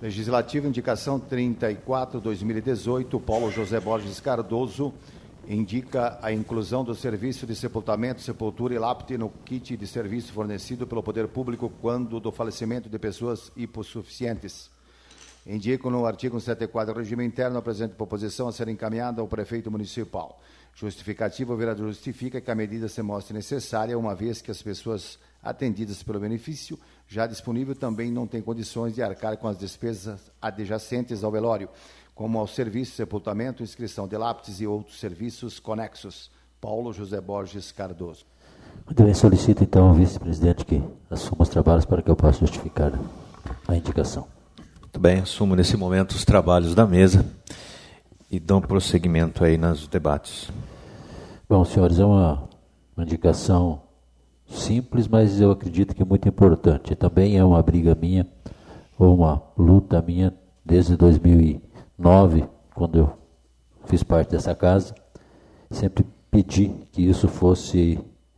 Legislativo, indicação 34/2018, Paulo José Borges Cardoso indica a inclusão do serviço de sepultamento, sepultura e lápide no kit de serviço fornecido pelo poder público quando do falecimento de pessoas hipossuficientes. Indico no artigo 174 do regime interno a presente proposição a ser encaminhada ao prefeito municipal. Justificativa, o vereador justifica que a medida se mostre necessária, uma vez que as pessoas atendidas pelo benefício já disponível também não têm condições de arcar com as despesas adjacentes ao velório, como ao serviço de sepultamento, inscrição de lápides e outros serviços conexos. Paulo José Borges Cardoso. Muito bem, solicito então ao vice-presidente que assuma os trabalhos para que eu possa justificar a indicação. Muito bem, assumo nesse momento os trabalhos da mesa e dou prosseguimento aí nos debates. Bom, senhores, é uma indicação simples, mas eu acredito que é muito importante. Também é uma briga minha, ou uma luta minha, desde 2009, quando eu fiz parte dessa casa. Sempre pedi que isso fosse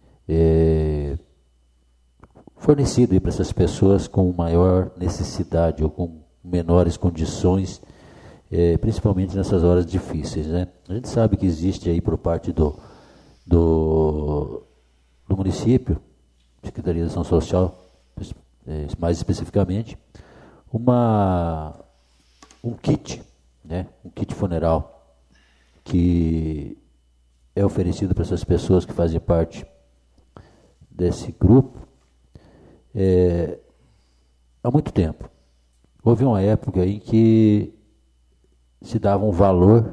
fornecido para essas pessoas com maior necessidade ou com menores condições, principalmente nessas horas difíceis, né? A gente sabe que existe aí por parte do município, Secretaria de Ação Social, mais especificamente, um kit, né? Um kit funeral que é oferecido para essas pessoas que fazem parte desse grupo há muito tempo. Houve uma época em que se dava um valor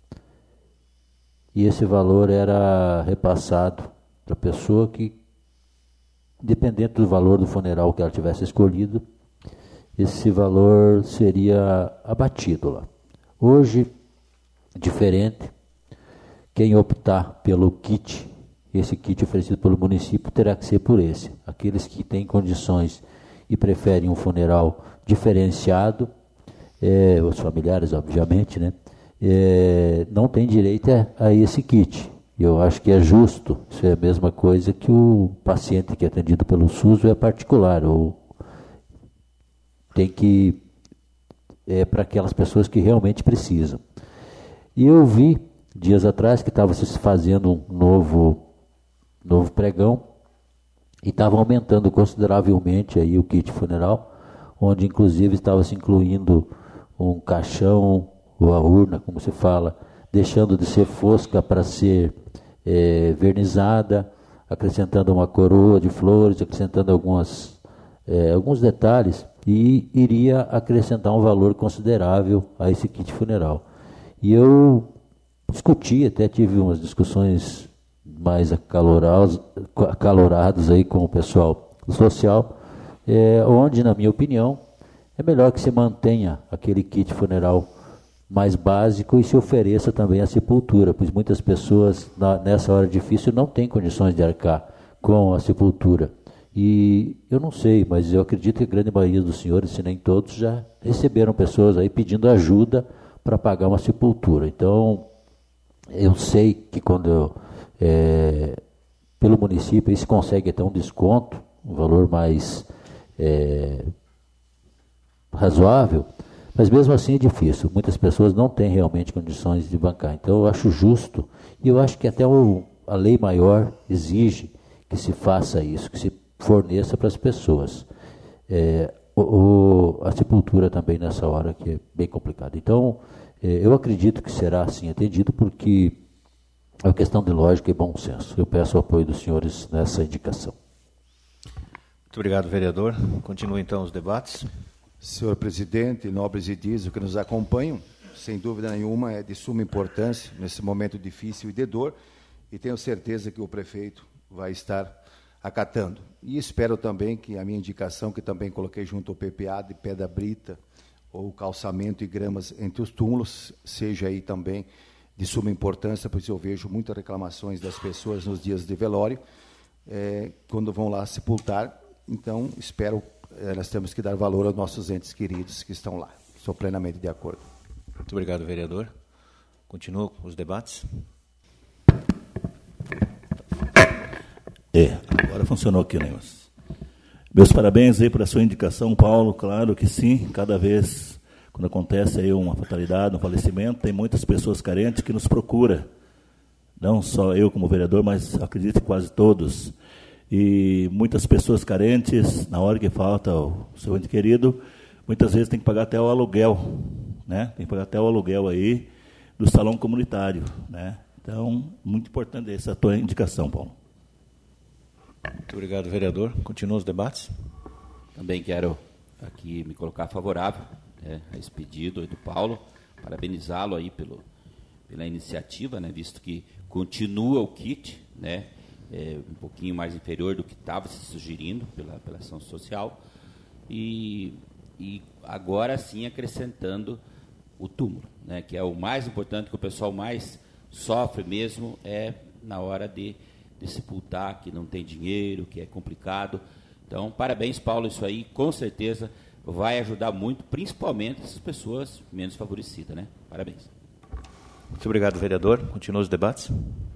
e esse valor era repassado para a pessoa que, independente do valor do funeral que ela tivesse escolhido, esse valor seria abatido lá. Hoje, diferente, quem optar pelo kit, esse kit oferecido pelo município, terá que ser por esse. Aqueles que têm condições e preferem um funeral diferenciado, os familiares, obviamente, né, não têm direito a esse kit. Eu acho que é justo, isso é a mesma coisa que o paciente que é atendido pelo SUS é particular, ou tem que, para aquelas pessoas que realmente precisam. E eu vi, dias atrás, que estava se fazendo um novo pregão, e estava aumentando consideravelmente aí o kit funeral, onde inclusive estava se incluindo um caixão, ou a urna, como se fala, deixando de ser fosca para ser vernizada, acrescentando uma coroa de flores, acrescentando alguns detalhes, e iria acrescentar um valor considerável a esse kit funeral. E eu discuti, até tive umas discussões mais acaloradas aí com o pessoal social, onde, na minha opinião, é melhor que se mantenha aquele kit funeral mais básico e se ofereça também a sepultura, pois muitas pessoas nessa hora difícil não têm condições de arcar com a sepultura. E eu não sei, mas eu acredito que a grande maioria dos senhores, se nem todos, já receberam pessoas aí pedindo ajuda para pagar uma sepultura. Então, eu sei que quando pelo município se consegue até um desconto, um valor mais razoável, mas mesmo assim é difícil. Muitas pessoas não têm realmente condições de bancar. Então eu acho justo, e eu acho que até a lei maior exige que se faça isso, que se forneça para as pessoas. A sepultura também nessa hora, que é bem complicado. Então, eu acredito que será assim atendido, porque é uma questão de lógica e bom senso. Eu peço o apoio dos senhores nessa indicação. Muito obrigado, vereador. Continua então os debates. Senhor presidente, nobres idis que nos acompanham, sem dúvida nenhuma é de suma importância nesse momento difícil e de dor, e tenho certeza que o prefeito vai estar acatando. E espero também que a minha indicação, que também coloquei junto ao PPA de pedra brita, ou calçamento e gramas entre os túmulos, seja aí também de suma importância, pois eu vejo muitas reclamações das pessoas nos dias de velório, quando vão lá sepultar. Então, espero, nós temos que dar valor aos nossos entes queridos que estão lá. Sou plenamente de acordo. Muito obrigado, vereador. Continua com os debates. Agora funcionou aqui o negócio. Meus parabéns aí por a sua indicação, Paulo. Claro que sim, cada vez quando acontece aí uma fatalidade, um falecimento, tem muitas pessoas carentes que nos procuram. Não só eu como vereador, mas acredito que quase todos. E muitas pessoas carentes, na hora que falta o seu ente querido, muitas vezes tem que pagar até o aluguel, né? Tem que pagar até o aluguel aí do salão comunitário, né? Então, muito importante essa tua indicação, Paulo. Muito obrigado, vereador. Continua os debates. Também quero aqui me colocar favorável, a esse pedido aí do Paulo, parabenizá-lo aí pela iniciativa, né? Visto que continua o kit, né? Um pouquinho mais inferior do que estava se sugerindo pela ação social, e agora sim acrescentando o túmulo, né, que é o mais importante, que o pessoal mais sofre mesmo na hora de sepultar, que não tem dinheiro, que é complicado. Então, parabéns, Paulo, isso aí com certeza vai ajudar muito, principalmente essas pessoas menos favorecidas, né? Parabéns. Muito obrigado, vereador. Continua os debates.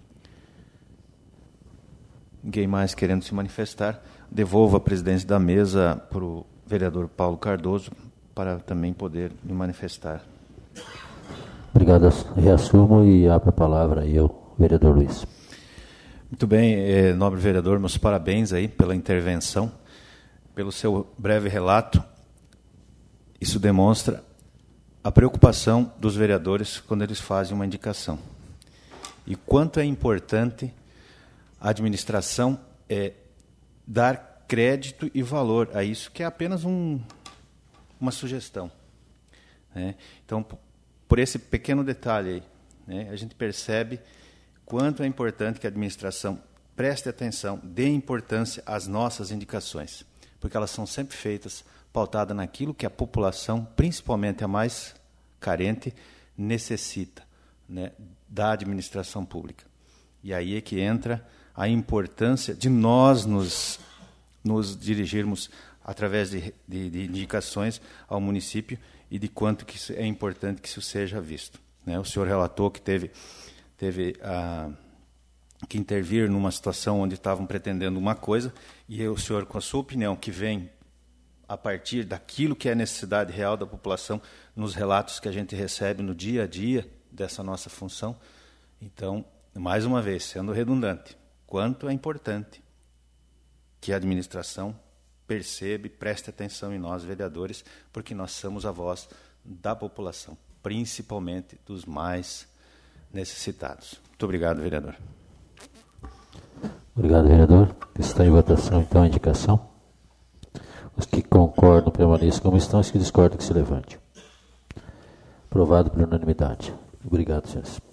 Ninguém mais querendo se manifestar. Devolvo a presidência da mesa para o vereador Paulo Cardoso, para também poder me manifestar. Obrigado, reassumo e abro a palavra aí ao vereador Luiz. Muito bem, nobre vereador, meus parabéns aí pela intervenção, pelo seu breve relato. Isso demonstra a preocupação dos vereadores quando eles fazem uma indicação. E quanto é importante a administração dar crédito e valor a isso, que é apenas uma sugestão, né? Então, por esse pequeno detalhe aí, né, a gente percebe quanto é importante que a administração preste atenção, dê importância às nossas indicações, porque elas são sempre feitas pautadas naquilo que a população, principalmente a mais carente, necessita, né, da administração pública. E aí é que entra a importância de nós nos dirigirmos através de indicações ao município e de quanto que é importante que isso seja visto, né? O senhor relatou que teve que intervir numa situação onde estavam pretendendo uma coisa, e o senhor, com a sua opinião, que vem a partir daquilo que é a necessidade real da população, nos relatos que a gente recebe no dia a dia dessa nossa função. Então, mais uma vez, sendo redundante, quanto é importante que a administração perceba e preste atenção em nós, vereadores, porque nós somos a voz da população, principalmente dos mais necessitados. Muito obrigado, vereador. Obrigado, vereador. Está em votação, então, a indicação. Os que concordam permaneçam como estão, os que discordam que se levante. Aprovado por unanimidade. Obrigado, senhores.